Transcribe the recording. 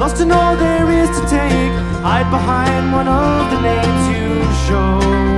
lost and all there is to take. Hide behind one of the names you show.